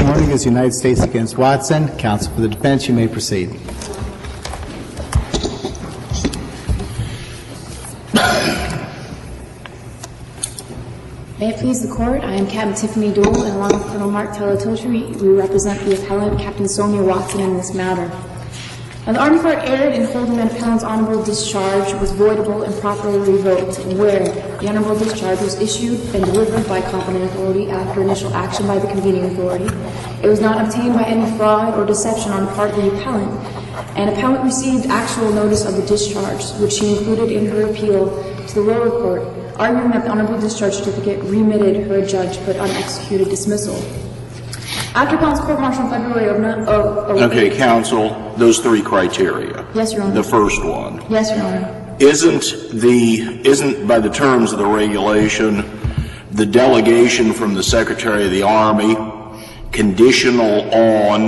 morning is United States against Watson. Counsel for the defense, you may proceed. May it please the Court, I am Captain Tiffany Dole, and along with Colonel Mark Talatotri, we represent the appellant, Captain Sonia Watson, in this matter. Now, the Army Court erred in holding that appellant's honorable discharge was voidable and properly revoked, where the honorable discharge was issued and delivered by competent authority after initial action by the convening authority. It was not obtained by any fraud or deception on the part of the appellant, and appellant received actual notice of the discharge, which she included in her appeal to the lower court, arguing that the honorable discharge certificate remitted her judge put unexecuted dismissal. After appellant's court-martial in February of Okay, counsel, those three criteria. Yes, Your Honor. The first one. Yes, Your Honor. Isn't by the terms of the regulation the delegation from the Secretary of the Army conditional on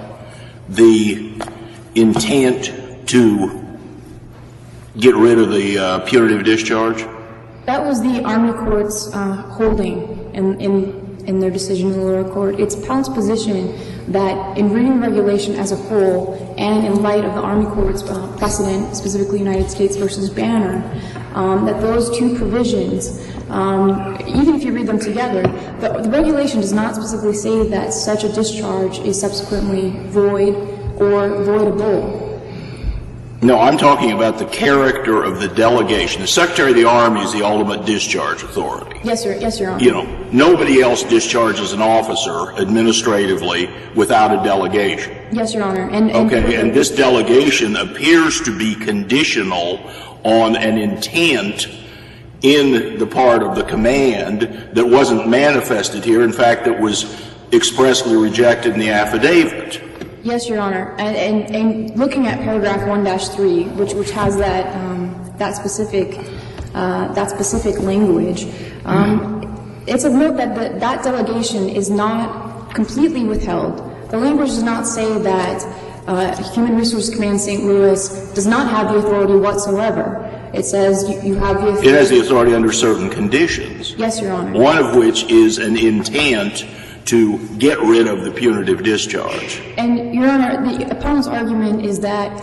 the intent to get rid of the punitive discharge? That was the Army Court's holding in their decision in the lower court. It's appellant's position that in reading the regulation as a whole and in light of the Army Court's precedent, specifically United States versus Banner, that those two provisions, even if you read them together, the regulation does not specifically say that such a discharge is subsequently void or voidable. No, I'm talking about the character of the delegation. The Secretary of the Army is the ultimate discharge authority. Yes, sir. Yes, Your Honor. You know, nobody else discharges an officer administratively without a delegation. Yes, Your Honor. And this delegation appears to be conditional on an intent in the part of the command that wasn't manifested here. In fact, that was expressly rejected in the affidavit. Yes, Your Honor. And looking at paragraph 1-3, which has that specific language, it's of note that that delegation is not completely withheld. The language does not say that Human Resources Command St. Louis does not have the authority whatsoever. It says you have the authority. It has the authority under certain conditions. Yes, Your Honor. One of which is an intent to get rid of the punitive discharge. And, Your Honor, the appellant's argument is that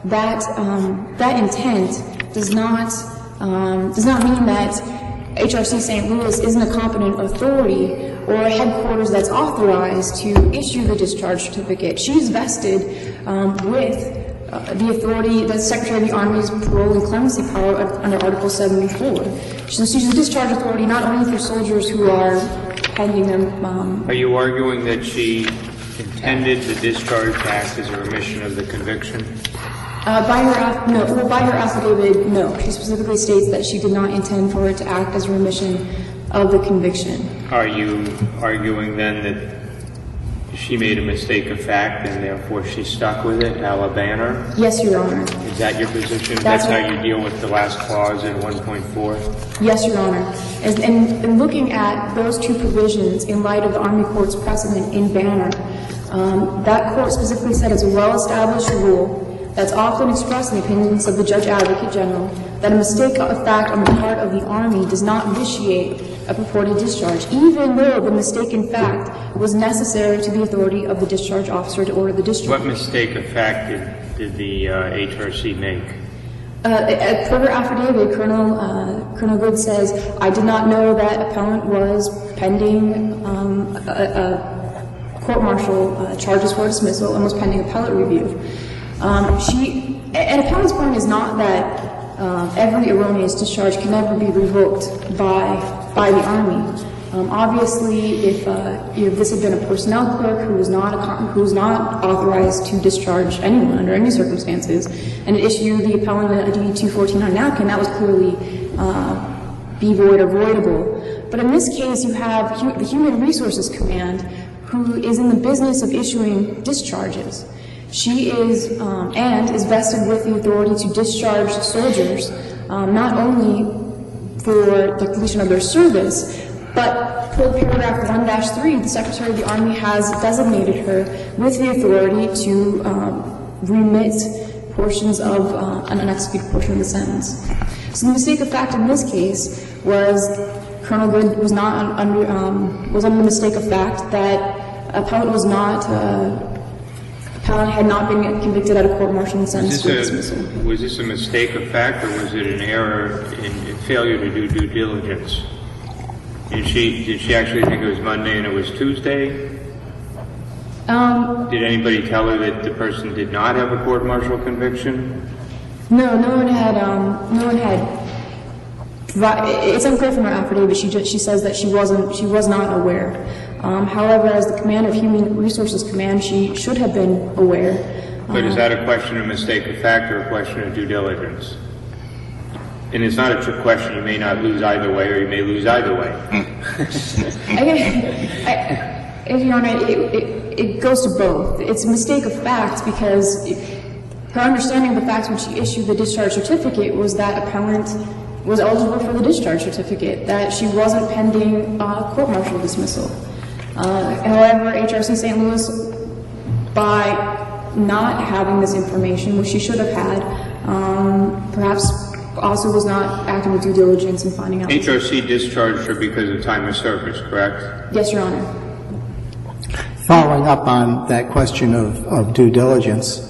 that intent does not mean that HRC St. Louis isn't a competent authority or a headquarters that's authorized to issue the discharge certificate. She's vested with the authority, the Secretary of the Army's parole and clemency power under Article 74. So she's a discharge authority not only for soldiers who are pending their Are you arguing that she intended the discharge to act as a remission of the conviction? By her affidavit, no. She specifically states that she did not intend for it to act as a remission of the conviction. Are you arguing then that she made a mistake of fact and therefore she's stuck with it, a la Banner? Yes, Your Honor. Is that your position? That's how you deal with the last clause in 1.4? Yes, Your Honor. And looking at those two provisions in light of the Army Court's precedent in Banner, that court specifically said it's a well-established rule that's often expressed in the opinions of the Judge Advocate General that a mistake of fact on the part of the Army does not vitiate a purported discharge, even though the mistake in fact was necessary to the authority of the discharge officer to order the discharge. What mistake of fact did the HRC make? Per her affidavit, Colonel Good says, I did not know that appellant was pending court-martial charges for dismissal and was pending appellate review. An appellant's point is not that every erroneous discharge can never be revoked by the Army. Obviously, if this had been a personnel clerk who was not authorized to discharge anyone under any circumstances, and issued the appellant a DD-214 napkin, that was clearly be void or voidable. But in this case, you have the Human Resources Command, who is in the business of issuing discharges. She is and is vested with the authority to discharge soldiers, not only for the completion of their service, but per paragraph 1-3, the Secretary of the Army has designated her with the authority to remit portions of an unexecuted portion of the sentence. So the mistake of fact in this case was Colonel Good was not under the mistake of fact that Appellant was not, appellant had not been convicted at a court-martial and sentenced for dismissal. Was this a mistake of fact, or was it an error in failure to do due diligence? Did she actually think it was Monday and it was Tuesday? Did anybody tell her that the person did not have a court-martial conviction? No, no one had, it's unclear from her affidavit. She says that she was not aware. However, as the commander of Human Resources Command, she should have been aware. But is that a question of mistake of fact or a question of due diligence? And it's not a trick question. You may not lose either way, or you may lose either way. Your Honor, it goes to both. It's a mistake of fact because her understanding of the facts when she issued the discharge certificate was that appellant was eligible for the discharge certificate, that she wasn't pending court-martial dismissal. However, HRC St. Louis, by not having this information, which she should have had, perhaps also was not acting with due diligence in finding out. HRC discharged her because of time of service, correct? Yes, Your Honor. Following up on that question of due diligence,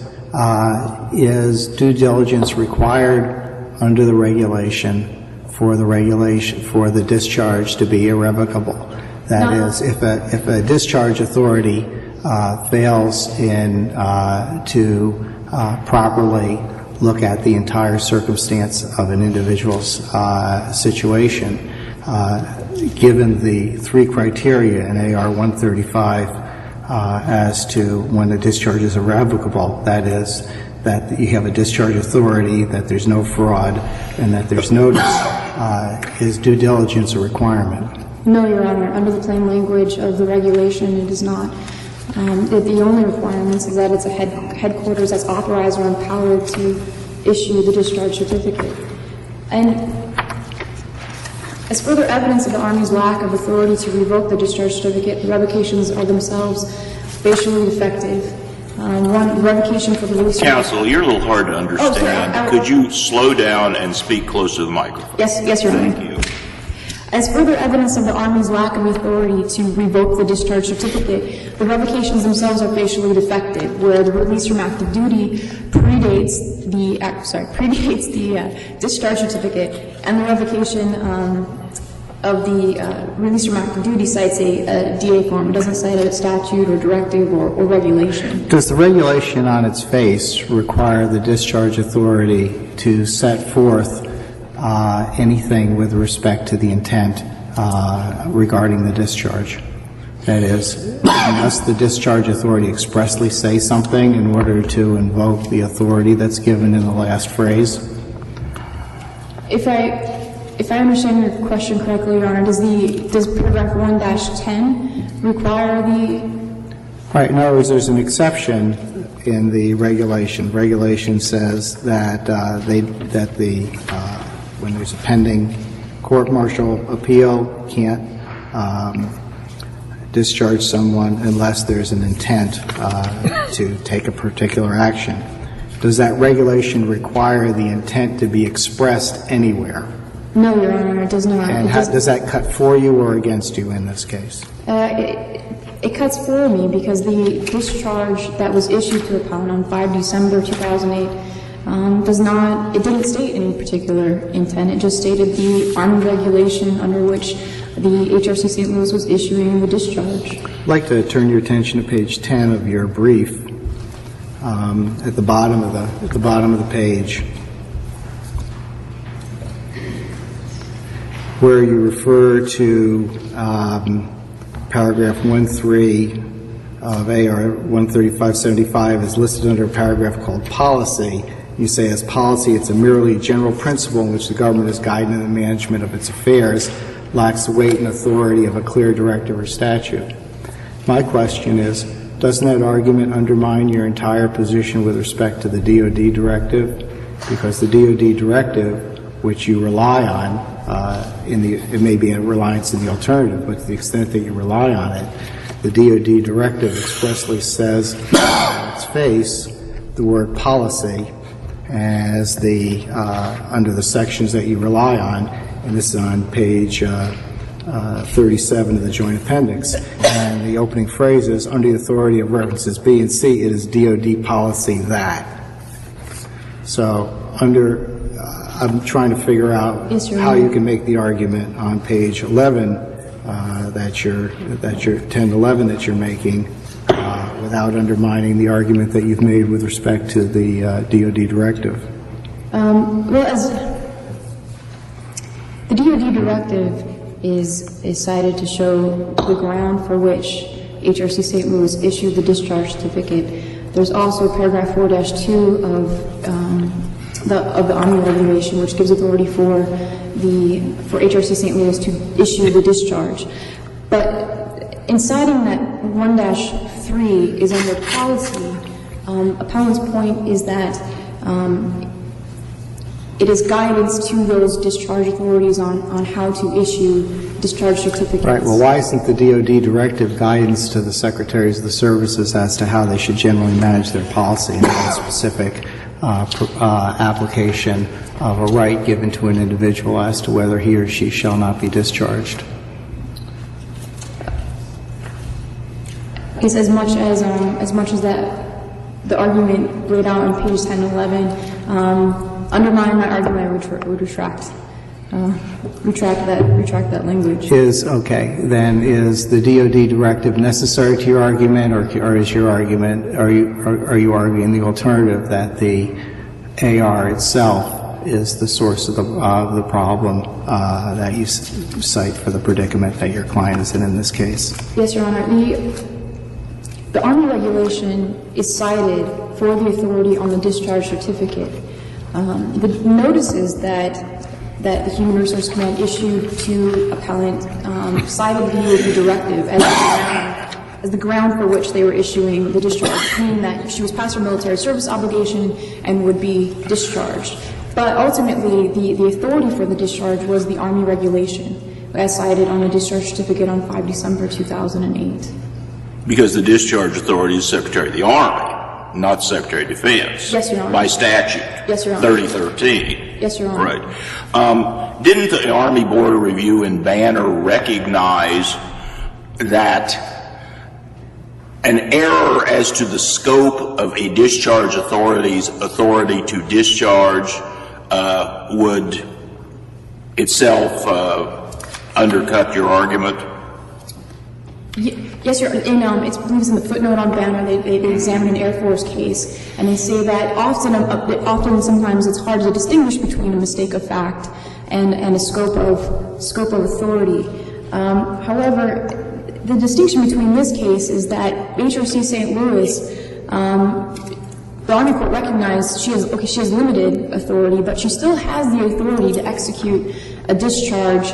is due diligence required under the regulation for the discharge to be irrevocable? That is, if a discharge authority fails to properly look at the entire circumstance of an individual's situation, given the three criteria in AR 135 as to when a discharge is irrevocable, that is, that you have a discharge authority, that there's no fraud, and that there's notice, is due diligence a requirement? No, Your Honor. Under the plain language of the regulation, it is not. The only requirements is that it's a headquarters that's authorized or empowered to issue the discharge certificate. And as further evidence of the Army's lack of authority to revoke the discharge certificate, the revocations are themselves facially defective. One, revocation for the release of... Counsel, you're a little hard to understand. Oh, sorry. Could you slow down and speak close to the microphone? Yes, Your Honor. Thank you. As further evidence of the Army's lack of authority to revoke the discharge certificate, the revocations themselves are facially defective, where the release from active duty predates the discharge certificate, and the revocation of the release from active duty cites a DA form. It doesn't cite a statute or directive or regulation. Does the regulation on its face require the discharge authority to set forth anything with respect to the intent regarding the discharge? That is, must the discharge authority expressly say something in order to invoke the authority that's given in the last phrase? If I understand your question correctly, Your Honor, does paragraph 1-10 require the... Right. In other words, there's an exception in the regulation. Regulation says that when there's a pending court-martial appeal, can't discharge someone unless there's an intent to take a particular action. Does that regulation require the intent to be expressed anywhere? No, Your Honor, it does not. And does that cut for you or against you in this case? It cuts for me because the discharge that was issued to appellant on 5 December 2008 it didn't state any particular intent. It just stated the Army regulation under which the HRC St. Louis was issuing the discharge. I'd like to turn your attention to page 10 of your brief, at the bottom of the page, where you refer to paragraph 1.3 of AR 13575 is listed under a paragraph called policy. You say, as policy, it's a merely general principle in which the government is guiding the management of its affairs, lacks the weight and authority of a clear directive or statute. My question is, doesn't that argument undermine your entire position with respect to the DOD directive? Because the DOD directive, which you rely on, it may be a reliance in the alternative, but to the extent that you rely on it, the DOD directive expressly says on its face the word policy as under the sections that you rely on, and this is on page 37 of the joint appendix. And the opening phrase is, under the authority of references B and C, it is DOD policy that. So I'm trying to figure out how you can make the argument on page 11 that you're 1011 that you're making without undermining the argument that you've made with respect to the DOD directive. Well, as the DOD directive is cited to show the ground for which HRC St. Louis issued the discharge certificate. There's also paragraph 4-2 of the Army regulation, which gives authority for HRC St. Louis to issue the discharge. But in citing that 1-3 is under policy, appellant's point is that it is guidance to those discharge authorities on how to issue discharge certificates. Right. Well, why isn't the DOD directive guidance to the secretaries of the services as to how they should generally manage their policy and a specific application of a right given to an individual as to whether he or she shall not be discharged? Because as much as that the argument laid out on pages 10 and 11, undermining that argument, I would retract that language. Then is the DOD directive necessary to your argument, or is your argument, are you arguing the alternative that the AR itself is the source of the problem that you cite for the predicament that your client is in this case? Yes, Your Honor. The Army regulation is cited for the authority on the discharge certificate. The notices that the Human Resource Command issued to appellant cited the DOD directive as the ground for which they were issuing the discharge, meaning that she was past her military service obligation and would be discharged. But ultimately, the authority for the discharge was the Army regulation, as cited on the discharge certificate on 5 December 2008. Because the discharge authority is Secretary of the Army, not Secretary of Defense. Yes, Your Honor. By statute. Yes, Your Honor. 3013. Yes, Your Honor. Right. Didn't the Army Board of Review in Banner recognize that an error as to the scope of a discharge authority's authority to discharge would itself undercut your argument? Yes, Your Honor. It's in the footnote on Banner. They examined an Air Force case, and they say that often sometimes it's hard to distinguish between a mistake of fact and a scope of authority. However, the distinction between this case is that HRC St. Louis, the Army Court recognized she has limited authority, but she still has the authority to execute a discharge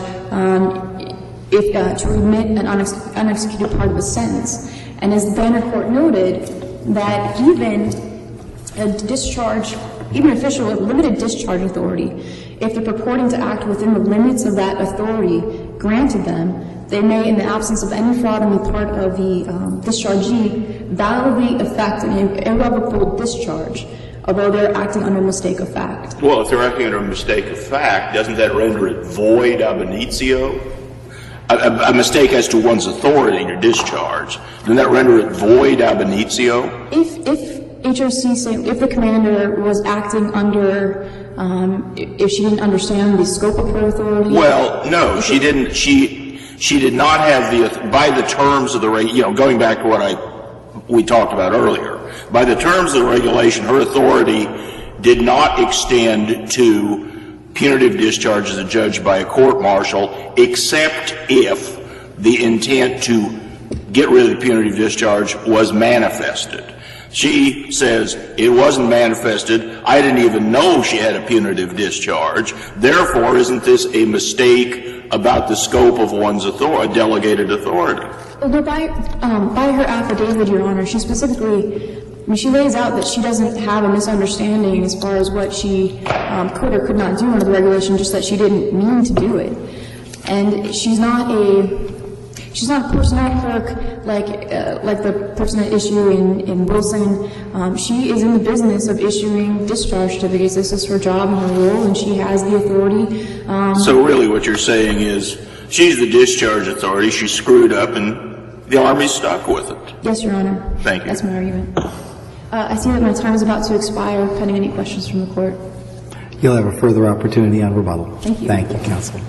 to remit an unexecuted part of a sentence. And as the Banner Court noted, that even a discharge, even official with limited discharge authority, if they're purporting to act within the limits of that authority granted them, they may, in the absence of any fraud on the part of the dischargee, validly effect an irrevocable discharge, although they're acting under a mistake of fact. Well, if they're acting under a mistake of fact, doesn't that render it void ab initio? A mistake as to one's authority to discharge, doesn't that render it void ab initio? If the commander was acting under, if she didn't understand the scope of her authority? Well, no, she didn't. She did not have by the terms of the, going back to what we talked about earlier, by the terms of the regulation, her authority did not extend to punitive discharge as adjudged by a court-martial, except if the intent to get rid of the punitive discharge was manifested. She says it wasn't manifested. I didn't even know she had a punitive discharge. Therefore, isn't this a mistake about the scope of one's authority, delegated authority? Well, by her affidavit, Your Honor, she specifically, she lays out that she doesn't have a misunderstanding as far as what she could or could not do under the regulation, just that she didn't mean to do it. And she's not a personnel clerk like the person at issue in Wilson. She is in the business of issuing discharge certificates. This is her job and her role, and she has the authority. So really what you're saying is she's the discharge authority. She screwed up, and the Army's stuck with it. Yes, Your Honor. Thank you. That's my argument. I see that my time is about to expire, pending any questions from the court. You'll have a further opportunity on rebuttal. Thank you. Thank you, counsel.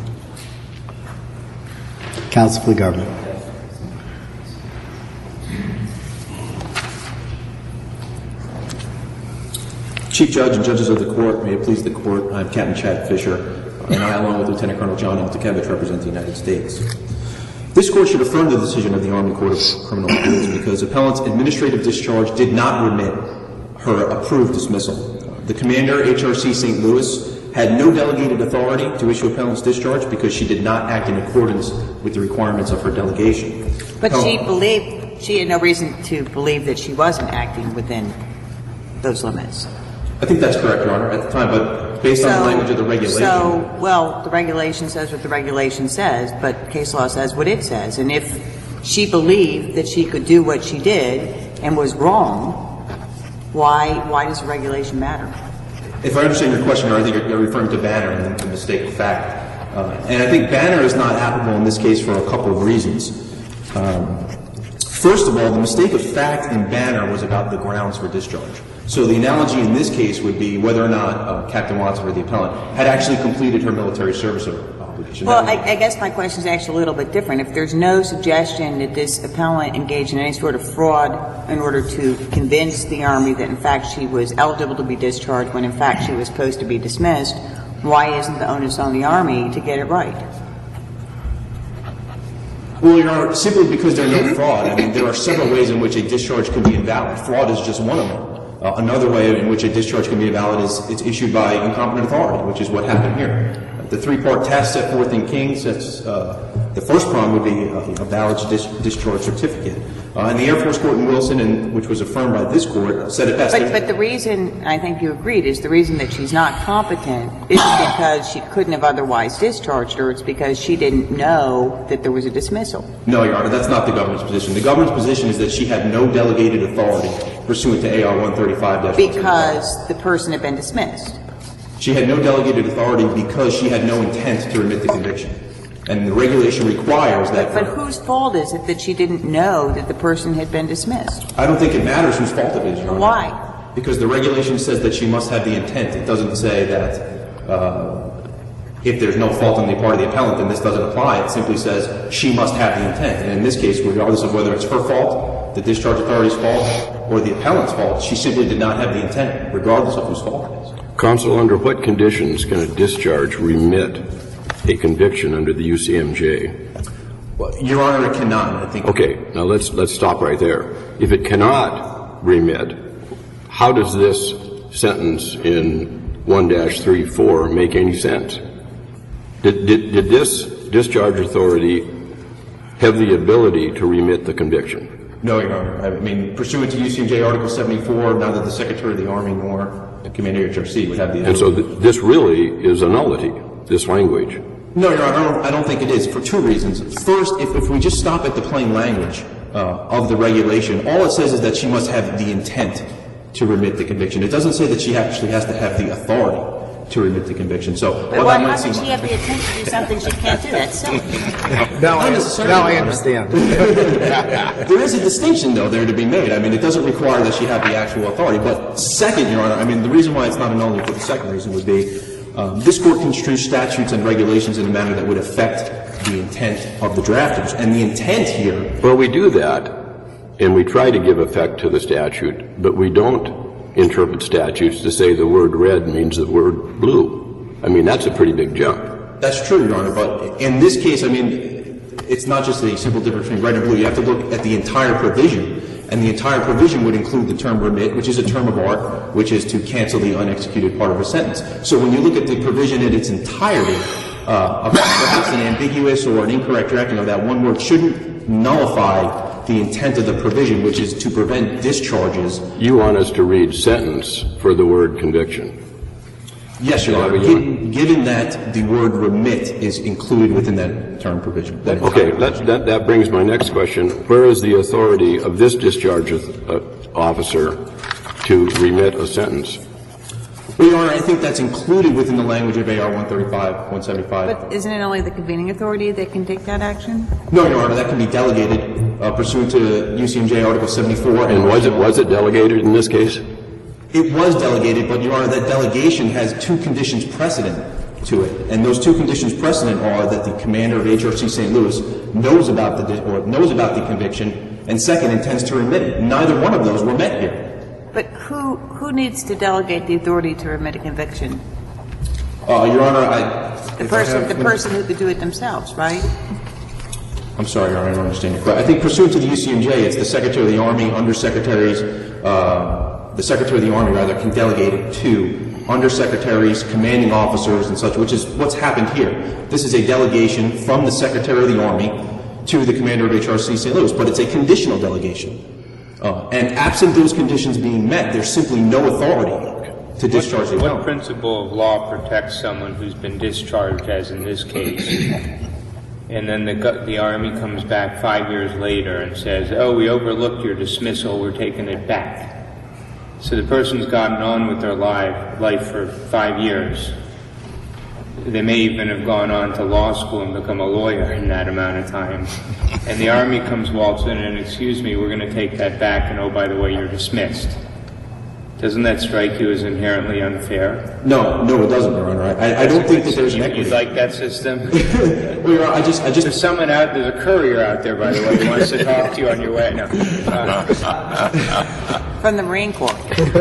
Counsel for the government. Chief Judge and judges of the court, may it please the court, I'm Captain Chad Fisher, and I, along with Lieutenant Colonel John Altakevich, represent the United States. This court should affirm the decision of the Army Court of Criminal Appeals because appellant's administrative discharge did not remit her approved dismissal. The commander, HRC St. Louis, had no delegated authority to issue appellant's discharge because she did not act in accordance with the requirements of her delegation. But she had no reason to believe that she wasn't acting within those limits. I think that's correct, Your Honor, at the time, but based on the language of the regulation. Well, the regulation says what the regulation says, but case law says what it says. And if she believed that she could do what she did and was wrong, why does the regulation matter? If I understand your question, Your Honor, I think you're referring to Banner and the mistake of fact. And I think Banner is not applicable in this case for a couple of reasons. First of all, the mistake of fact in Banner was about the grounds for discharge. So the analogy in this case would be whether or not Captain Watson or the appellant had actually completed her military service obligation. Well, I guess my question is actually a little bit different. If there's no suggestion that this appellant engaged in any sort of fraud in order to convince the Army that, in fact, she was eligible to be discharged when, in fact, she was supposed to be dismissed, why isn't the onus on the Army to get it right? Well, Your Honor, simply because there's no fraud. I mean, there are several ways in which a discharge can be invalid. Fraud is just one of them. Another way in which a discharge can be invalid is it's issued by incompetent authority, which is what happened here. The three-part test set forth in King says the first prong would be a valid discharge certificate. And the Air Force Court in Wilson, which was affirmed by this court, said it best. But the reason, I think you agreed, is the reason that she's not competent isn't because she couldn't have otherwise discharged her. It's because she didn't know that there was a dismissal. No, Your Honor, that's not the government's position. The government's position is that she had no delegated authority pursuant to AR 135-135. Because the person had been dismissed. She had no delegated authority because she had no intent to remit the conviction. And the regulation requires that. But whose fault is it that she didn't know that the person had been dismissed? I don't think it matters whose fault it is, Your Honor. Why? Because the regulation says that she must have the intent. It doesn't say that if there's no fault on the part of the appellant, then this doesn't apply. It simply says she must have the intent. And in this case, regardless of whether it's her fault, the discharge authority's fault, or the appellant's fault, she simply did not have the intent, regardless of whose fault it is. Counsel, under what conditions can a discharge remit a conviction under the UCMJ? Well, Your Honor, it cannot, I think. Okay, now let's stop right there. If it cannot remit, how does this sentence in 1-34 make any sense? Did this discharge authority have the ability to remit the conviction? No, Your Honor. I mean, pursuant to UCMJ Article 74, neither the Secretary of the Army nor the Commander of HRC would have the ability. And so this really is a nullity, this language. No, Your Honor, I don't think it is, for two reasons. First, if we just stop at the plain language of the regulation, all it says is that she must have the intent to remit the conviction. It doesn't say that she actually has to have the authority to remit the conviction. So, but why doesn't she have the intent to do something she can't do? That's silly. Now I understand. There is a distinction, though, there to be made. I mean, it doesn't require that she have the actual authority. But second, Your Honor, I mean, the reason why it's not a nullity for the second reason would be this Court construes statutes and regulations in a manner that would affect the intent of the drafters. And the intent here. Well, we do that, and we try to give effect to the statute, but we don't interpret statutes to say the word red means the word blue. I mean, that's a pretty big jump. That's true, Your Honor. But in this case, I mean, it's not just a simple difference between red and blue. You have to look at the entire provision. And the entire provision would include the term remit, which is a term of art, which is to cancel the unexecuted part of a sentence. So when you look at the provision in its entirety, perhaps an ambiguous or an incorrect drafting of that one word shouldn't nullify the intent of the provision, which is to prevent discharges. You want us to read sentence for the word conviction. Yes, Your Honor. Given that the word remit is included within that term provision. Okay, that brings my next question. Where is the authority of this discharge officer to remit a sentence? Well, Your Honor, I think that's included within the language of AR 135, 175. But isn't it only the convening authority that can take that action? No, Your Honor, that can be delegated pursuant to UCMJ Article 74. And was it delegated in this case? It was delegated, but, Your Honor, that delegation has two conditions precedent to it. And those two conditions precedent are that the commander of HRC St. Louis knows about the conviction, and second, intends to remit it. Neither one of those were met here. But who needs to delegate the authority to remit a conviction? Your Honor, The person who could do it themselves, right? I'm sorry, Your Honor, I don't understand your question. I think pursuant to the UCMJ, it's the Secretary of the Army, undersecretaries, the Secretary of the Army, rather, can delegate it to undersecretaries, commanding officers, and such, which is what's happened here. This is a delegation from the Secretary of the Army to the commander of HRC St. Louis, but it's a conditional delegation. And absent those conditions being met, there's simply no authority to discharge the What account. principle of law protects someone who's been discharged, as in this case, and then the Army comes back 5 years later and says, oh, we overlooked your dismissal, we're taking it back. So the person's gotten on with their life for 5 years. They may even have gone on to law school and become a lawyer in that amount of time. And the Army comes waltzing in and, excuse me, we're going to take that back, and oh, by the way, you're dismissed. Doesn't that strike you as inherently unfair? No, it doesn't, Your Honor. I don't think that there's an equity. You like that system? Well, Your Honor, I just... There's someone out, there's a courier out there, by the way, who wants to talk to you on your way. No. From the Marine Corps.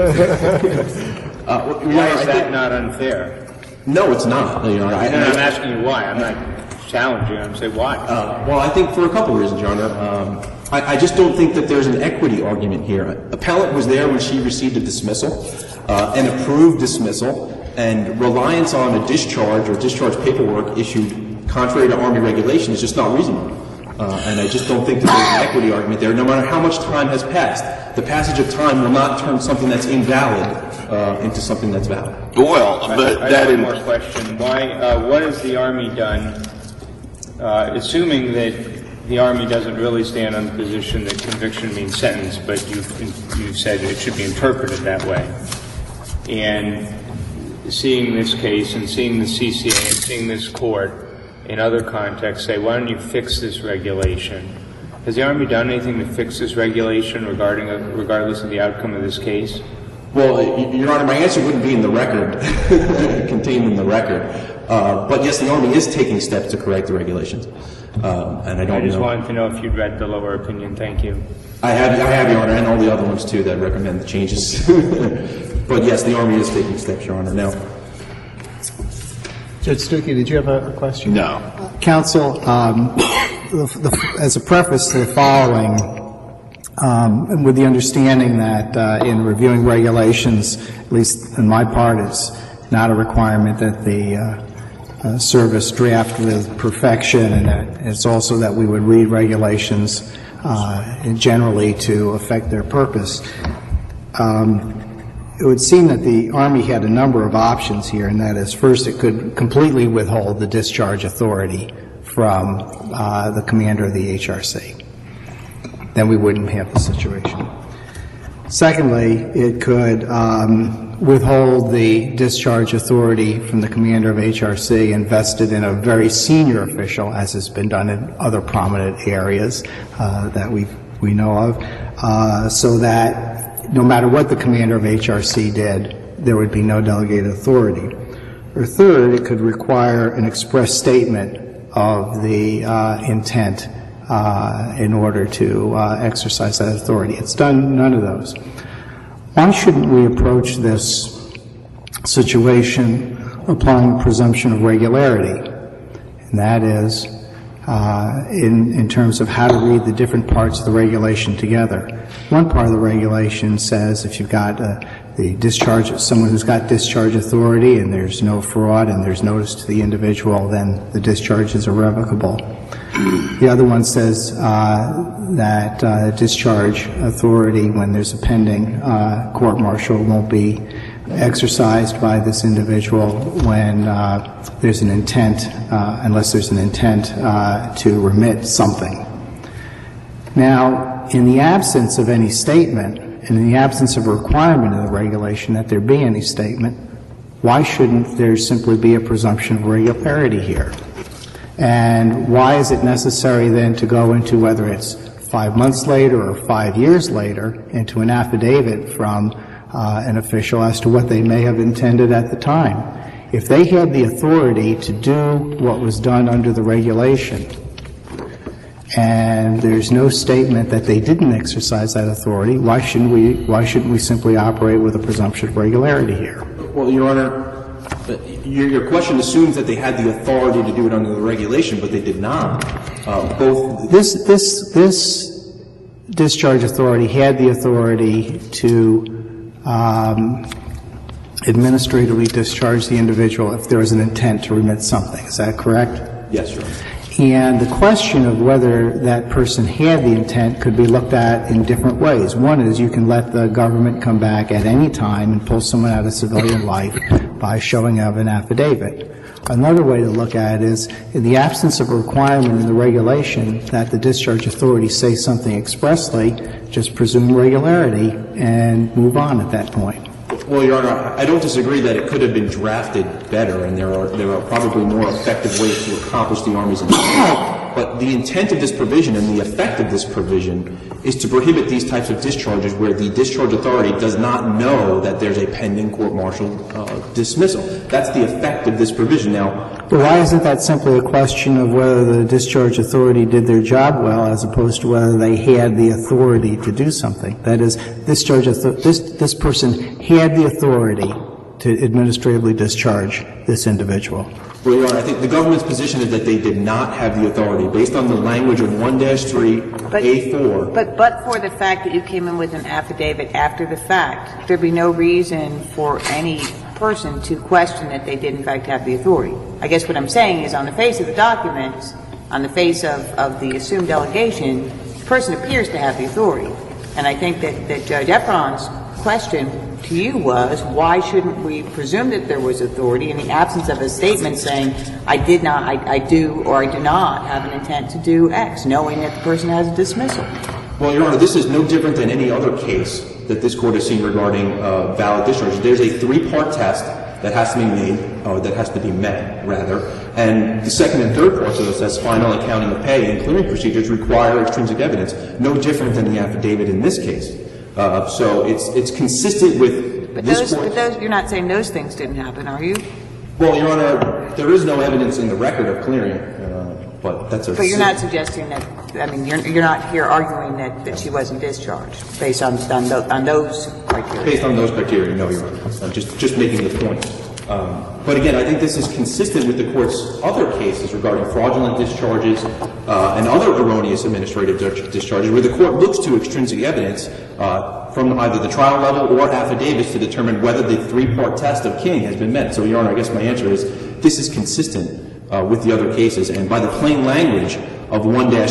Why is that not unfair? No, it's not, Your Honor. I'm asking you why. I'm not challenging you. I'm saying why. Well, I think for a couple of reasons, Your Honor. I just don't think that there's an equity argument here. Appellant was there when she received a dismissal, an approved dismissal, and reliance on a discharge or discharge paperwork issued contrary to Army regulation is just not reasonable. And I just don't think that there's an equity argument there, no matter how much time has passed. The passage of time will not turn something that's invalid into something that's valid. Well, but I have one more question. What has the Army done, assuming that the Army doesn't really stand on the position that conviction means sentence, but you've said it should be interpreted that way. And seeing this case and seeing the CCA and seeing this court in other contexts say, why don't you fix this regulation? Has the Army done anything to fix this regulation regardless of the outcome of this case? Well, Your Honor, my answer wouldn't be in the record, contained in the record. But yes, the Army is taking steps to correct the regulations. And I just wanted to know if you'd read the lower opinion. Thank you. I have, Your Honor, and all the other ones too that recommend the changes. But yes, the Army is taking steps, Your Honor. Now, Judge Stuckey, did you have a question? no. Counsel, as a preface to the following, with the understanding that in reviewing regulations, at least in my part, it's not a requirement that the service draft with perfection, and that it's also that we would read regulations generally to affect their purpose. It would seem that the Army had a number of options here, and that is, first, it could completely withhold the discharge authority from the commander of the HRC. Then we wouldn't have the situation. Secondly, it could withhold the discharge authority from the commander of HRC and vest it in a very senior official, as has been done in other prominent areas that we know of, so that no matter what the commander of HRC did, there would be no delegated authority. Or third, it could require an express statement of the intent in order to exercise that authority. It's done none of those. Why shouldn't we approach this situation applying presumption of regularity? And that is in terms of how to read the different parts of the regulation together. One part of the regulation says if you've got the discharge of someone who's got discharge authority and there's no fraud and there's notice to the individual, then the discharge is irrevocable. The other one says that discharge authority, when there's a pending court-martial, won't be exercised by this individual when there's an intent, unless there's an intent to remit something. Now, in the absence of any statement, and in the absence of a requirement in the regulation that there be any statement, why shouldn't there simply be a presumption of regularity here? And why is it necessary then to go into whether it's 5 months later or 5 years later into an affidavit from an official as to what they may have intended at the time? If they had the authority to do what was done under the regulation, and there's no statement that they didn't exercise that authority, why shouldn't we simply operate with a presumption of regularity here? Well, Your Honor, your question assumes that they had the authority to do it under the regulation, but they did not. This discharge authority had the authority to administratively discharge the individual if there was an intent to remit something. Is that correct? Yes, Your Honor. And the question of whether that person had the intent could be looked at in different ways. One is you can let the government come back at any time and pull someone out of civilian life by showing of an affidavit. Another way to look at it is, in the absence of a requirement in the regulation that the discharge authority say something expressly, just presume regularity and move on at that point. Well, Your Honor, I don't disagree that it could have been drafted better, and there are probably more effective ways to accomplish the Army's intent. But the intent of this provision and the effect of this provision is to prohibit these types of discharges where the discharge authority does not know that there's a pending court-martial dismissal. That's the effect of this provision. Now, but why isn't that simply a question of whether the discharge authority did their job well as opposed to whether they had the authority to do something? That is, this person had the authority to administratively discharge this individual. Well, Your Honor, I think the government's position is that they did not have the authority based on the language of 1-3A4. But for the fact that you came in with an affidavit after the fact, there'd be no reason for any person to question that they did in fact have the authority. I guess what I'm saying is on the face of the documents, on the face of the assumed delegation, the person appears to have the authority. And I think that Judge Efron's question to you was, why shouldn't we presume that there was authority in the absence of a statement saying, I did not, I do, or I do not have an intent to do X, knowing that the person has a dismissal? Well, Your Honor, this is no different than any other case that this Court has seen regarding valid discharge. There's a three-part test that has to be made, or that has to be met, rather. And the second and third parts of this, that's final accounting of pay and clearing procedures, require extrinsic evidence, no different than the affidavit in this case. So it's consistent with this Court. But you're not saying those things didn't happen, are you? Well, Your Honor, there is no evidence in the record of clearing, but that's a... But you're not suggesting that, I mean, you're not here arguing that she wasn't discharged based on those criteria? Based on those criteria, no, Your Honor. I'm just making the point. But again, I think this is consistent with the Court's other cases regarding fraudulent discharges and other erroneous administrative discharges, where the Court looks to extrinsic evidence from either the trial level or affidavits to determine whether the three-part test of King has been met. So, Your Honor, I guess my answer is this is consistent with the other cases. And by the plain language of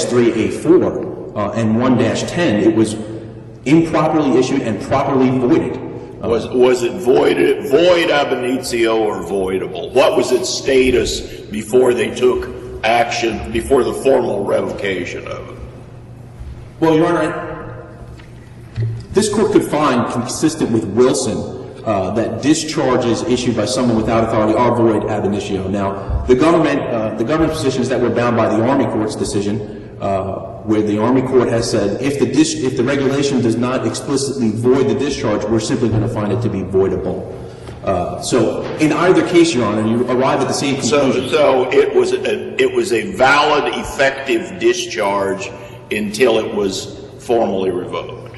1-3A4 and 1-10, it was improperly issued and properly voided. Was it void ab initio or voidable? What was its status before they took action, before the formal revocation of it? Well, Your Honor, this Court could find, consistent with Wilson, that discharges issued by someone without authority are void ab initio. Now, the government position is that we're bound by the Army Court's decision, where the Army Court has said if the regulation does not explicitly void the discharge, we're simply going to find it to be voidable. So, in either case, Your Honor, you arrive at the same conclusion. So it was a valid, effective discharge until it was formally revoked.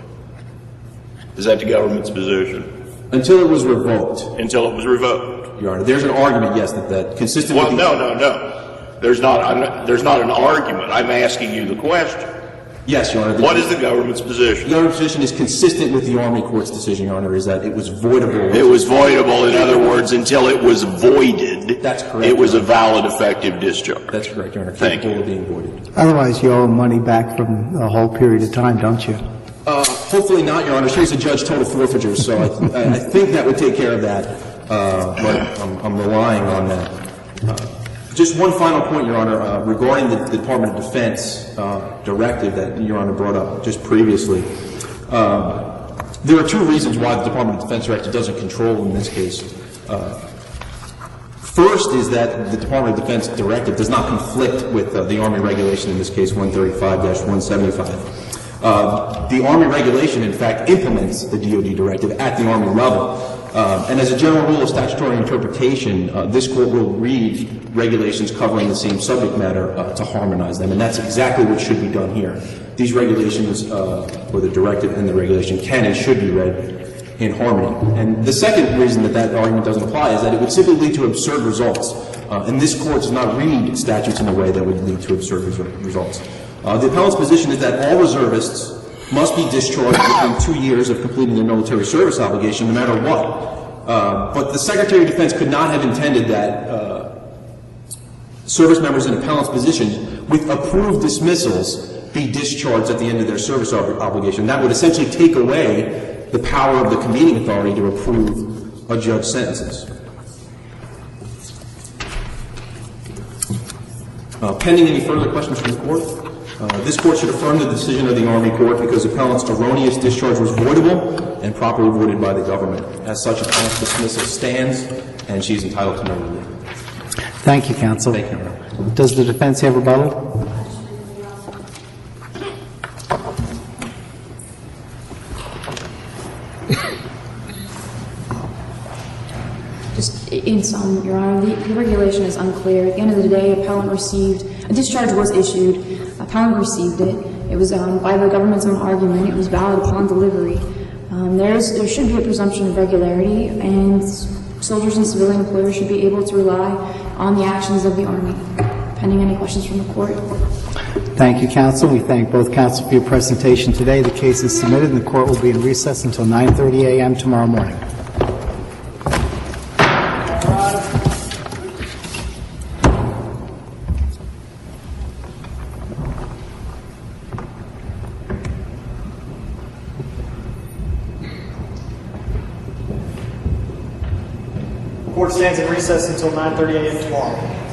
Is that the government's position? Until it was revoked. Until it was revoked. Your Honor, there's an argument, yes, that consistent with no. There's not an argument. I'm asking you the question. Yes, Your Honor. What is the government's position? The government's position is consistent with the Army Court's decision, Your Honor, is that it was voidable. It was voidable, in other words, until it was voided. That's correct. It was a valid, effective discharge. That's correct, Your Honor. Thank you. Capable of being voided. Otherwise, you owe money back from a whole period of time, don't you? Hopefully not, Your Honor. She's a judge total forfeiture, so I think that would take care of that. But I'm relying on that. Just one final point, Your Honor, regarding the Department of Defense directive that Your Honor brought up just previously. There are two reasons why the Department of Defense directive doesn't control in this case. First is that the Department of Defense directive does not conflict with the Army regulation, in this case 135-175. The Army regulation, in fact, implements the DoD directive at the Army level. And as a general rule of statutory interpretation, this Court will read regulations covering the same subject matter to harmonize them, and that's exactly what should be done here. These regulations, or the directive and the regulation, can and should be read in harmony. And the second reason that that argument doesn't apply is that it would simply lead to absurd results. And this Court does not read statutes in a way that would lead to absurd results. The appellant's position is that all reservists must be discharged within 2 years of completing their military service obligation, no matter what. But the Secretary of Defense could not have intended that service members in appellant's position with approved dismissals be discharged at the end of their service obligation. That would essentially take away the power of the convening authority to approve a judge's sentences. Pending any further questions from the Court, this Court should affirm the decision of the Army Court because appellant's erroneous discharge was voidable and properly voided by the government. As such, appellant's dismissal stands, and she is entitled to no relief. Thank you, counsel. Thank you, Your Honor. Does the defense have rebuttal? Just in sum, Your Honor, the regulation is unclear. At the end of the day, appellant received, a discharge was issued, appellant received it. It was by the government's own argument. It was valid upon delivery. There should be a presumption of regularity, and soldiers and civilian employers should be able to rely on the actions of the Army. Pending any questions from the Court. Thank you, counsel. We thank both counsel for your presentation today. The case is submitted, and the Court will be in recess until 9:30 a.m. tomorrow morning. Court stands in recess until 9:30 a.m. tomorrow.